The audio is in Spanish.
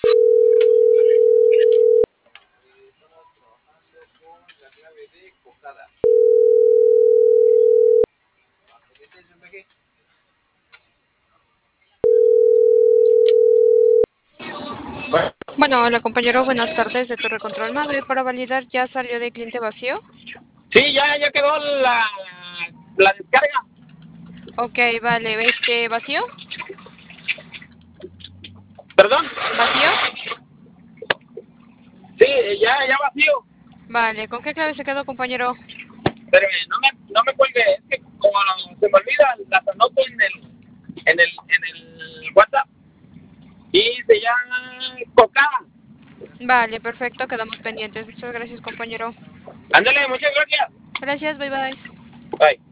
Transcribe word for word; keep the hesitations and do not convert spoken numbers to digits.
Bueno, Bueno, hola compañero, buenas tardes de Torre Control Madrid. Para validar, ¿ya salió de cliente vacío? sí, ya, ya quedó la, la descarga. Ok, vale, este, ¿vacío? ¿Perdón? ¿Vacío? Sí, ya, ya vacío. Vale, ¿con qué clave se quedó, compañero? Pero eh, no me, no me cuelgue, es que como se me olvida, las anoto en el, en el, en el WhatsApp y se llama Cocada. Vale, perfecto, quedamos pendientes. Muchas gracias, compañero. Ándale, muchas gracias. Gracias, bye bye. Bye.